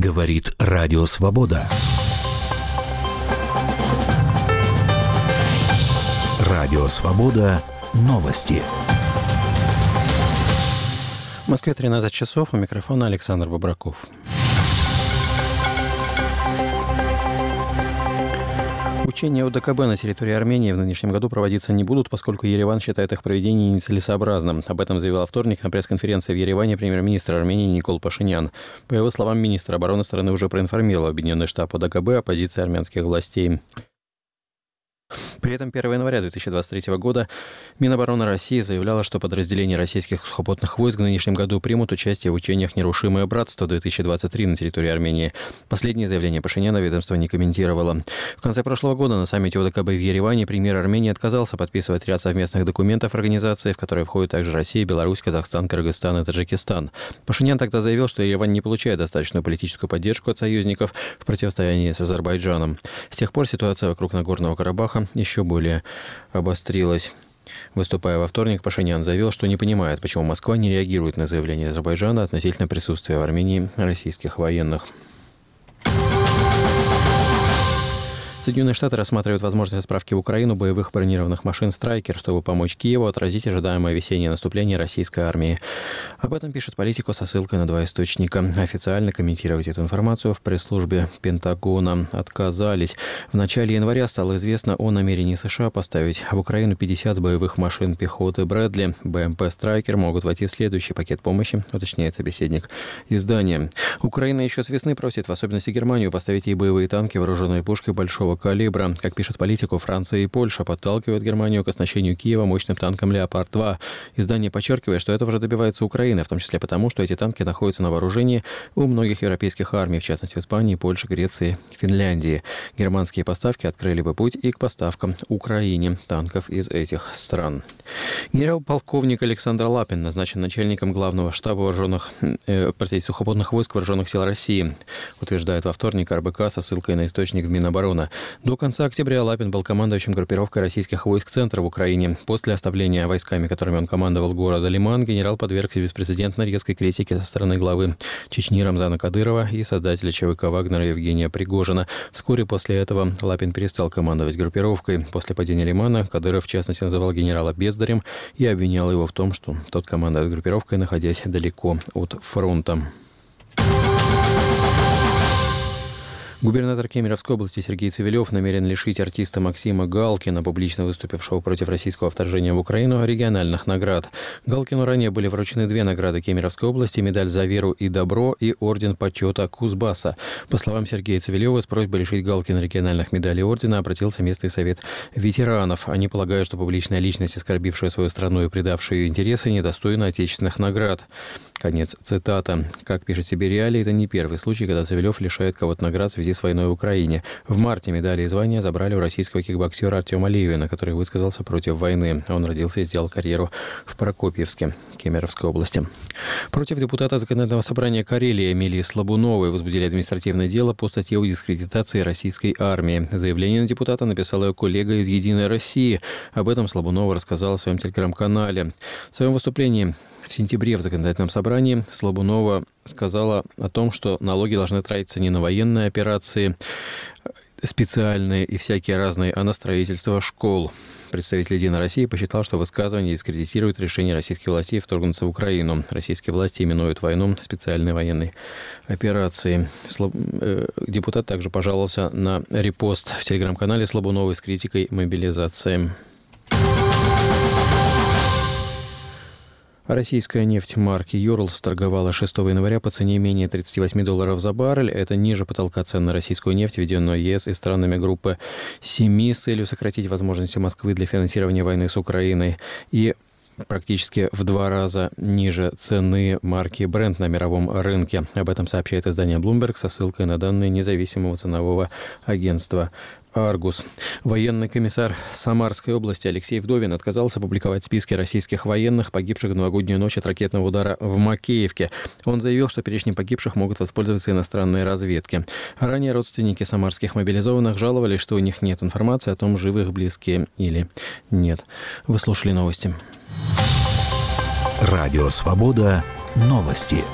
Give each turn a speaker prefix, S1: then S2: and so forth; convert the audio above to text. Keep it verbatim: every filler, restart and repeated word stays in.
S1: Говорит Радио Свобода. Радио Свобода. Новости.
S2: В Москве тринадцать часов. У микрофона Александр Бобраков. Учения ОДКБ на территории Армении в нынешнем году проводиться не будут, поскольку Ереван считает их проведение нецелесообразным. Об этом заявил во вторник на пресс-конференции в Ереване премьер-министр Армении Никол Пашинян. По его словам, министр обороны страны уже проинформировал Объединенный штаб ОДКБ о позиции армянских властей. При этом первого января две тысячи двадцать третьего года Минобороны России заявляла, что подразделения российских сухопутных войск в нынешнем году примут участие в учениях «Нерушимое братство-две тысячи двадцать три» на территории Армении. Последнее заявление Пашиняна ведомство не комментировало. В конце прошлого года на саммите ОДКБ в Ереване премьер Армении отказался подписывать ряд совместных документов организации, в которые входят также Россия, Беларусь, Казахстан, Кыргызстан и Таджикистан. Пашинян тогда заявил, что Ереван не получает достаточную политическую поддержку от союзников в противостоянии с Азербайджаном. С тех пор ситуация вокруг Нагорного Карабаха еще более обострилась. Выступая во вторник, Пашинян заявил, что не понимает, почему Москва не реагирует на заявление Азербайджана относительно присутствия в Армении российских военных. Соединенные Штаты рассматривают возможность отправки в Украину боевых бронированных машин «Страйкер», чтобы помочь Киеву отразить ожидаемое весеннее наступление российской армии. Об этом пишет Политико со ссылкой на два источника. Официально комментировать эту информацию в пресс-службе Пентагона отказались. В начале января стало известно о намерении США поставить в Украину пятьдесят боевых машин пехоты «Брэдли». БМП «Страйкер» могут войти в следующий пакет помощи, уточняет собеседник издания. Украина еще с весны просит, в особенности Германию, поставить ей боевые танки, вооруженные пушкой большого калибра. Как пишет Политико, Франция и Польша подталкивают Германию к оснащению Киева мощным танком «Леопард-два». Издание подчеркивает, что этого же добивается Украина, в том числе потому, что эти танки находятся на вооружении у многих европейских армий, в частности в Испании, Польше, Греции, Финляндии. Германские поставки открыли бы путь и к поставкам Украине танков из этих стран. Генерал-полковник Александр Лапин назначен начальником главного штаба вооруженных, э, простите, сухопутных войск Вооруженных сил России, утверждает во вторник эр бэ ка со ссылкой на источник в Минобороны. До конца октября Лапин был командующим группировкой российских войск «Центр» в Украине. После оставления войсками, которыми он командовал, города Лиман, генерал подвергся беспрецедентной резкой критике со стороны главы Чечни Рамзана Кадырова и создателя ЧВК «Вагнера» Евгения Пригожина. Вскоре после этого Лапин перестал командовать группировкой. После падения Лимана Кадыров, в частности, называл генерала бездарем и обвинял его в том, что тот командует группировкой, находясь далеко от фронта. Губернатор Кемеровской области Сергей Цивилев намерен лишить артиста Максима Галкина, публично выступившего против российского вторжения в Украину, региональных наград. Галкину ранее были вручены две награды Кемеровской области: медаль «За веру и добро» и орден почета Кузбасса. По словам Сергея Цивилева, с просьбой лишить Галкина региональных медалей и ордена обратился местный совет ветеранов. Они полагают, что публичная личность, оскорбившая свою страну и предавшая ее интересы, недостойна отечественных наград. Конец цитата. Как пишет себе «Реалии», это не первый случай, когда Цивилев лишает кого-то наград в связи с войной в Украине. В марте медали и звания забрали у российского кикбоксера Артема Левина, который высказался против войны. Он родился и сделал карьеру в Прокопьевске, Кемеровской области. Против депутата Законодательного собрания Карелии Эмилии Слабуновой возбудили административное дело по статье о дискредитации российской армии. Заявление на депутата написала ее коллега из «Единой России». Об этом Слабунова рассказала в своем телеграм-канале. В своем выступлении в сентябре в Законодательном собрании Слабунова сказала о том, что налоги должны тратиться не на военные операции специальные и всякие разные, а на строительство школ. Представитель «Единой России» посчитал, что высказывание дискредитирует решение российских властей вторгнуться в Украину. Российские власти именуют войну специальной военной операцией. Депутат также пожаловался на репост в телеграм-канале Слабуновой с критикой мобилизации. Российская нефть марки «Юрлс» торговала шестого января по цене менее тридцати восьми долларов за баррель. Это ниже потолка цен на российскую нефть, введенную ЕС и странами группы семи с целью сократить возможности Москвы для финансирования войны с Украиной. И практически в два раза ниже цены марки Brent на мировом рынке. Об этом сообщает издание Bloomberg со ссылкой на данные независимого ценового агентства «Аргус». Военный комиссар Самарской области Алексей Вдовин отказался публиковать списки российских военных, погибших в новогоднюю ночь от ракетного удара в Макеевке. Он заявил, что перечнем погибших могут воспользоваться иностранные разведки. Ранее родственники самарских мобилизованных жаловались, что у них нет информации о том, живы их близкие или нет. Вы слушали новости.
S1: Радио «Свобода». Новости.